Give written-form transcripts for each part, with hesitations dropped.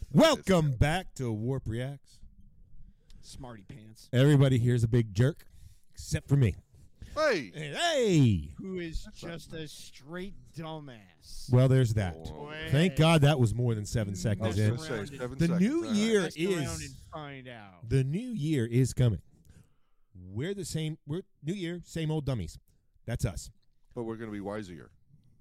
Welcome back to Warp Reacts. Smarty pants. Everybody here's a big jerk, except for me. Hey! Hey! Who is just a straight dumbass. Well, there's that. Whoa. Thank God that was more than 7 I seconds was in. going to say 7 The seconds. new All right. year Mess around and is find out. the new year is coming. We're the same. We're new year, same old dummies. That's us. But we're going to be wiser.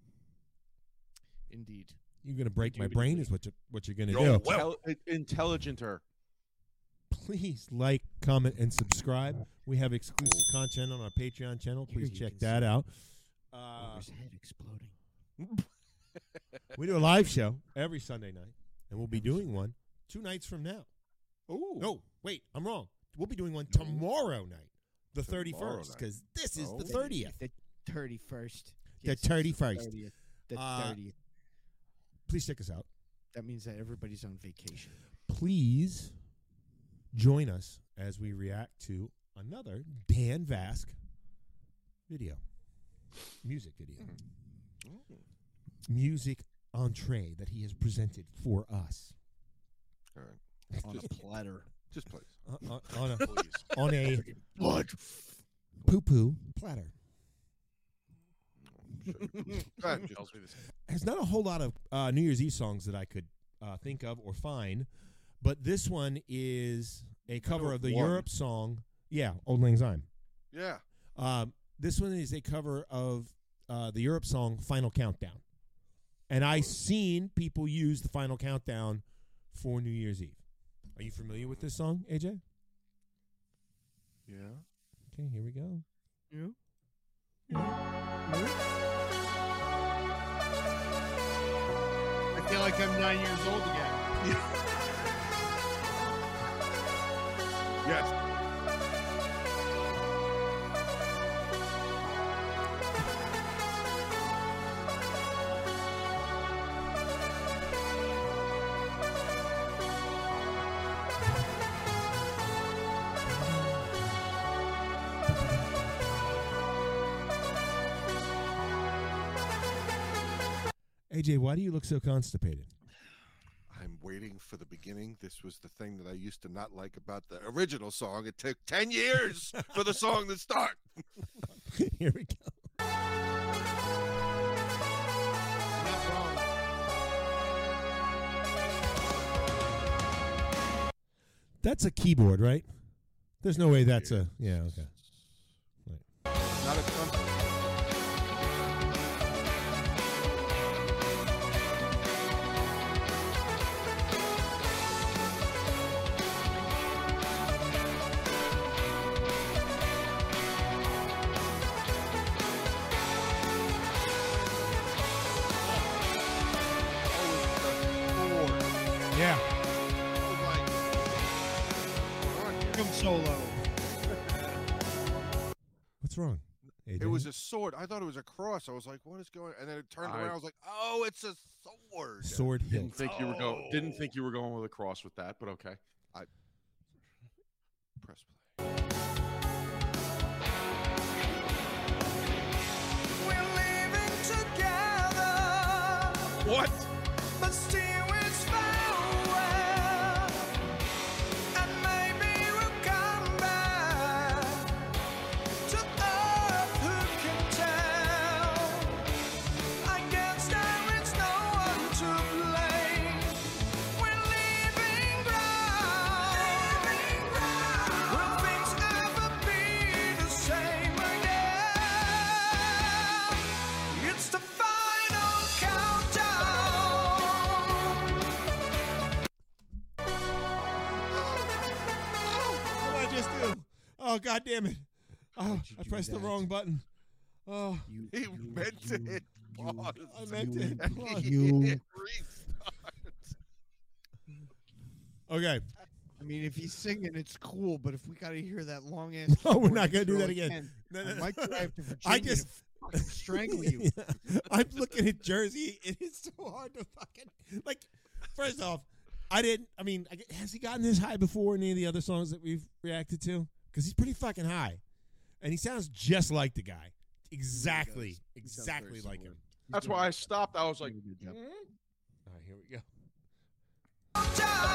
Indeed. You're gonna break my Indubitably. brain, is what you're gonna Yo, do. well- Intelligenter. Please like, comment, and subscribe. We have exclusive content on our Patreon channel. Please Here you check can that out. His head exploding. We do a live show every Sunday night, and we'll be doing one 2 nights from now. Ooh. No, wait, I'm wrong. We'll be doing one tomorrow night, the Tomorrow 31st, night. because this is Oh. the 30th. The 31st. The 31st. 30th. The Uh, 30th. Please check us out. That means that everybody's on vacation. Please join us as we react to another Dan Vask video. Music video. Music entree that he has presented for us. All right. On a platter. Just please. On a Please. on a Blood. poo-poo platter. Go ahead. Just- There's not a whole lot of New Year's Eve songs that I could think of or find, but this one is a cover of the one. Europe song. Yeah, Old Lang Syne. Yeah. This one is a cover of the Europe song Final Countdown. And I seen people use the Final Countdown for New Year's Eve. Are you familiar with this song, AJ? Yeah. Okay, here we go. I feel like I'm 9 years old again. Yes. AJ, why do you look so constipated? I'm waiting for the beginning. This was the thing that I used to not like about the original song. It took 10 years for the song to start. Here we go. Not wrong. That's a keyboard, right? There's no way that's a... Yeah, okay. Not a trumpet. Yeah. Come solo. What's wrong? AJ? It was a sword. I thought it was a cross. I was like, "What is going?" And then it turned around. I was like, "Oh, it's a sword." sword hilt. Didn't think you were going with a cross with that, but okay. Press play. We're living together, What? but still it's farewell. And maybe we'll come back to earth, who can tell? I guess there is no one to blame. We're leaving ground. Will things ever be the same again? It's the final countdown. What did I just do? Oh, God damn it. Oh, Why'd you I do pressed the that? wrong button. Oh, He meant to hit pause. I meant to hit pause. You. Restart. Okay. I mean, if he's singing, it's cool, but if we got to hear that long ass. No, we're keyboard not gonna do intro that again. No, no, I no. might drive to Virginia I just to fucking strangle you. I'm looking at Jersey. It is so hard to fucking like. First off, has he gotten this high before in any of the other songs that we've reacted to? Because he's pretty fucking high, and he sounds just like the guy. Exactly, He sounds exactly very like similar. him. That's why I stopped. I was like, Doing a good job. All right, here we go. Countdown.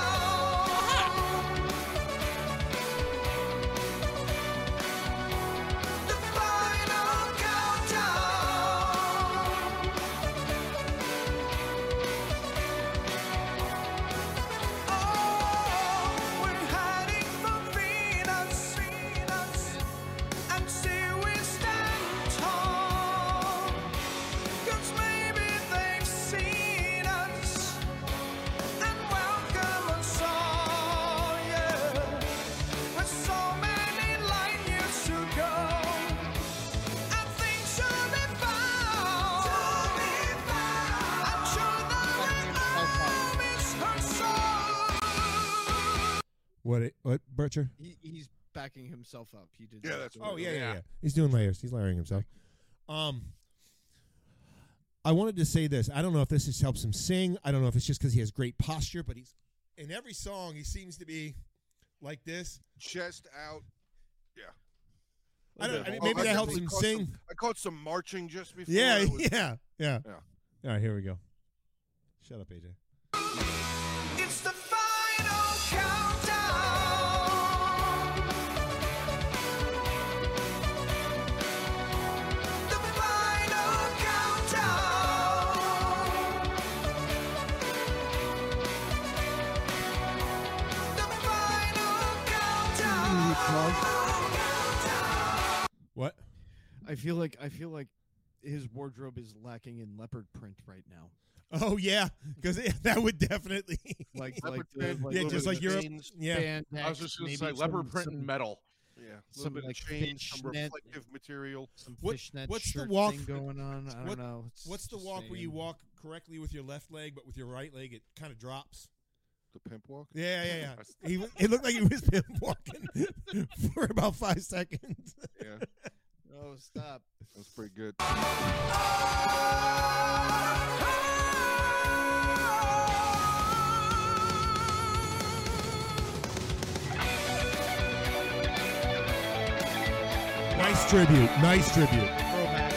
What, Butcher? He's backing himself up. He did. Yeah, that that's to what Oh it. yeah. He's doing layers. He's layering himself. I wanted to say this. I don't know if this just helps him sing. I don't know if it's just because he has great posture, but he's in every song he seems to be like this. Chest out. Yeah. I don't. I mean, Oh, maybe that helps definitely him caught sing. I caught some marching just before. Yeah, It was- yeah. All right, here we go. Shut up, AJ. It's the final countdown. The final countdown. The final countdown. What? I feel like his wardrobe is lacking in leopard print right now. Oh yeah, because that would definitely. Like Leopard the print, like Yeah, little just bit like of Europe. chains, Yeah. spandex, I was just going to maybe say leopard some- print and metal. Yeah, a little Some, bit like, of chains, some fishnet- reflective material. some What- fishnet what's the shirt walk- thing going on. I what- don't know. It's What's the just walk where you saying. walk correctly with your left leg, but with your right leg it kind of drops? The pimp walk. Yeah. It looked like he was pimp walking for about 5 seconds. Yeah, Oh, stop! that's pretty good. Nice tribute. Nice tribute. Throwback.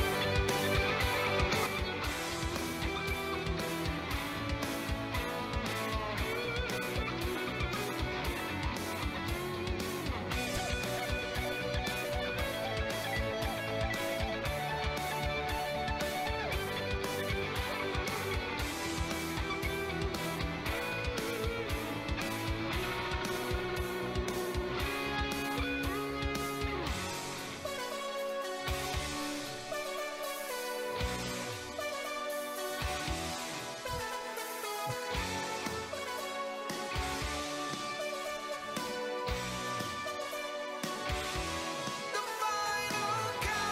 The final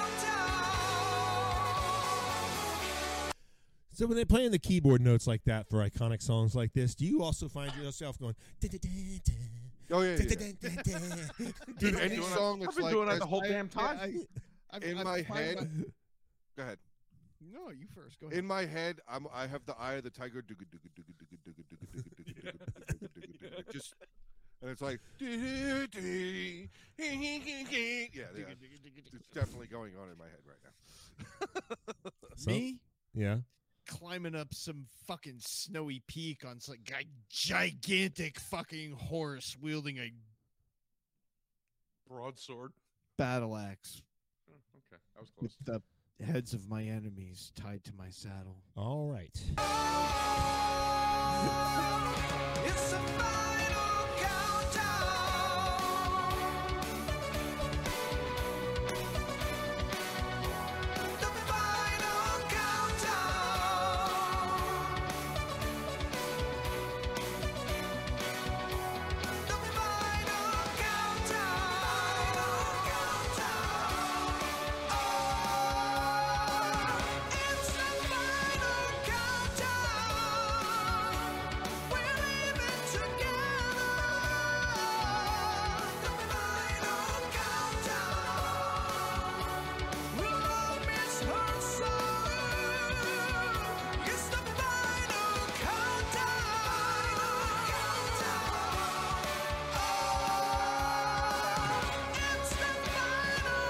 countdown. So when they're playing the keyboard notes like that for iconic songs like this, do you also find yourself going? Oh yeah, Dude, any doing song I've that's been like doing that this, the whole damn time. in my head. Go ahead. No, you first. Go ahead. In my head, I have the eye of the tiger. Just, and it's like, yeah, it's definitely going on in my head right now. Me Yeah. climbing up some fucking snowy peak on some gigantic fucking horse wielding a Broadsword. battle axe Okay, that was with close. the heads of my enemies tied to my saddle. All right. It's the final countdown. The final countdown. The final countdown. It's the final countdown. We're leaving together. The final countdown. We'll all miss her so. It's the final countdown. It's the final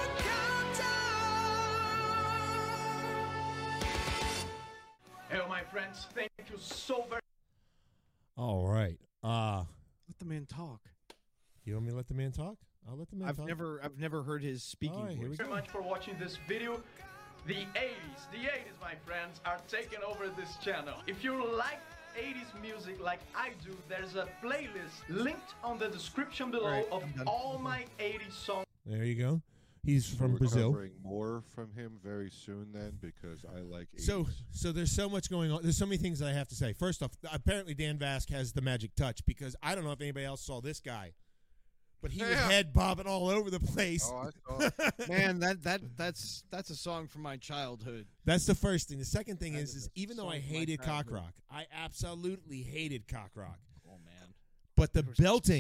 countdown. Hello, my friends. Thank you so very All right. Let the man talk. You want me to let the man talk? I'll let the man I've talk. never heard his speaking All right, here we voice. go. much for watching this video. The 80s, my friends, are taking over this channel. If you like 80s music like I do, there's a playlist linked on the description below Alright, of I'm done. all my 80s songs. There you go. He's from We're Brazil. covering more from him very soon, then, because I like. 80s. So there's so much going on. There's so many things that I have to say. First off, apparently Dan Vasc has the magic touch because I don't know if anybody else saw this guy, but he was Yeah. head bobbing all over the place. Oh, I saw it. Man, that's a song from my childhood. That's the first thing. The second thing That is is a even though song I from my hated cock childhood. rock, I absolutely hated cock rock. Oh man. But the There was- belting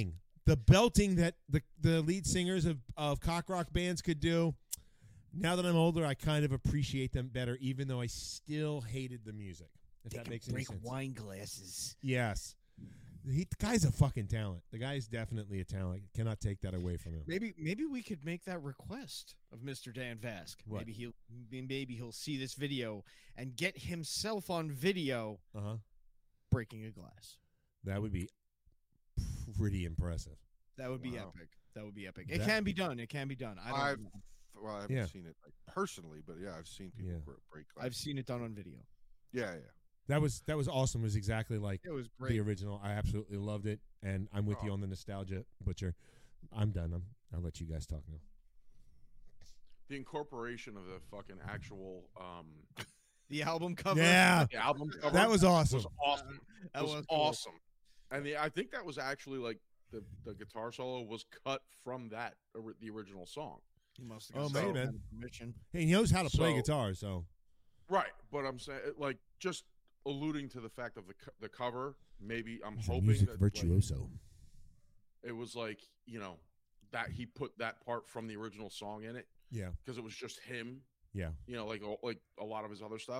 the belting that the lead singers of cock rock bands could do. Now that I'm older, I kind of appreciate them better, even though I still hated the music. If that makes any sense. wine glasses. Yes. The guy's a fucking talent. The guy's definitely a talent. Cannot take that away from him. Maybe we could make that request of Mr. Dan Vask. What? Maybe he'll see this video and get himself on video Uh-huh. breaking a glass. That would be pretty impressive. That would be Wow. epic. That would be epic. It That- can be done. It can be done. I haven't Yeah. seen it like, personally, but yeah, I've seen people Yeah. break. I've seen it done on video. Yeah. That was awesome. It was exactly like It was the great. original. I absolutely loved it, and I'm with you on the nostalgia, Butcher. I'm done. I'll let you guys talk now. The incorporation of the fucking actual The album cover. Yeah, the album cover that was awesome. was awesome. That was was cool. awesome. And I think that was actually like the guitar solo was cut from the original song. He must have Oh, got maybe, some man. kind of permission. He knows how to play So- guitar, so Right, but I'm saying like just alluding to the fact of the cover. Maybe I'm he's a hoping music that, virtuoso. it was like that he put that part from the original song in it Yeah, because it was just him. yeah. Like a lot of his other stuff.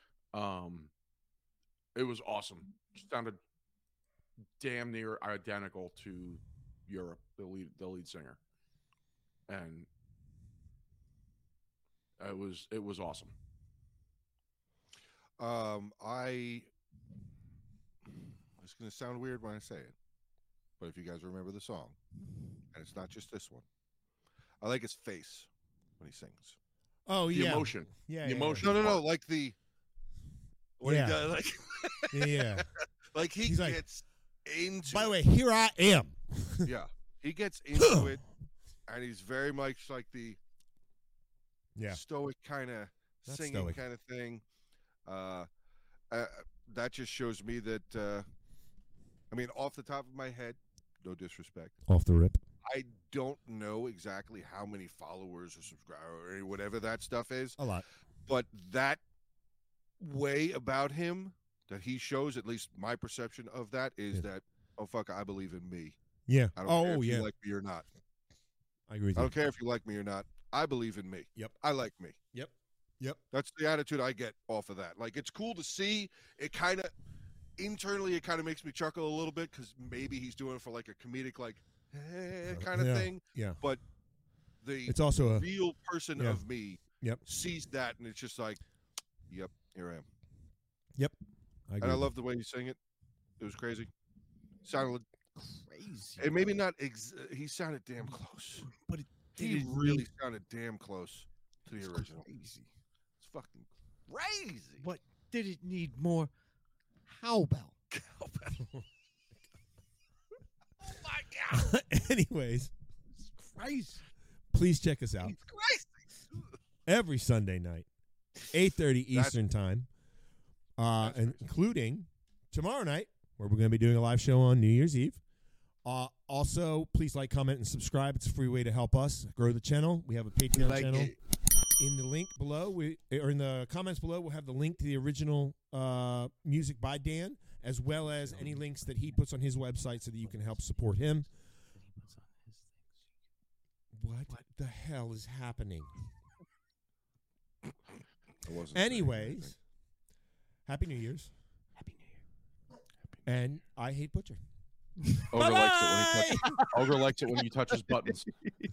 It was awesome. Sounded damn near identical to Europe, the lead singer, and it was awesome. It's going to sound weird when I say it, but if you guys remember the song, and it's not just this one, I like his face when he sings. Oh The yeah, emotion, yeah, the yeah, emotion. No, like the what Yeah. he does, like Yeah, yeah. like he He's like, gets into. By the it. way, here I am. Yeah, he gets into it, and he's very much like the Yeah, stoic kind of Not singing stoic. kind of thing. That just shows me that. I mean, off the top of my head, no disrespect, off the rip. I don't know exactly how many followers or subscribers or whatever that stuff is, A lot. but that way about him that he shows, at least my perception of that, is Yeah. that, oh, fuck, I believe in me. Yeah. I don't care Oh if yeah. you like me or not. I agree with I you. don't care if you like me or not. I believe in me. Yep. I like me. Yep. Yep. That's the attitude I get off of that. Like, it's cool to see. It kind of, internally, it kind of makes me chuckle a little bit because maybe he's doing it for like a comedic, like, kind of Yeah. thing. Yeah. But the It's also a real person Yeah. of me Yep. sees that, and it's just like, yep, here I am. I And agree I with love the way you sing it. It was crazy. Sounded, Crazy. and maybe not. He sounded damn close. But He did it really need- sounded damn close to the original. Crazy. It's fucking crazy. But did it need more cowbell? Oh my god, Anyways, It's crazy. please check us out it's crazy. every Sunday night, 8:30 That's- Eastern time, That's crazy. including tomorrow night, where we're going to be doing a live show on New Year's Eve. Also, please like, comment, and subscribe. It's a free way to help us grow the channel. We have a Patreon Like channel. it. In the link below, or in the comments below, we'll have the link to the original music by Dan, as well as any links that he puts on his website so that you can help support him. What the hell is happening? I wasn't saying Anyways, anything. Happy New Year's. Happy New Year. And I hate Butcher. Ogre likes it when he touches. Ogre likes it when you touch his buttons.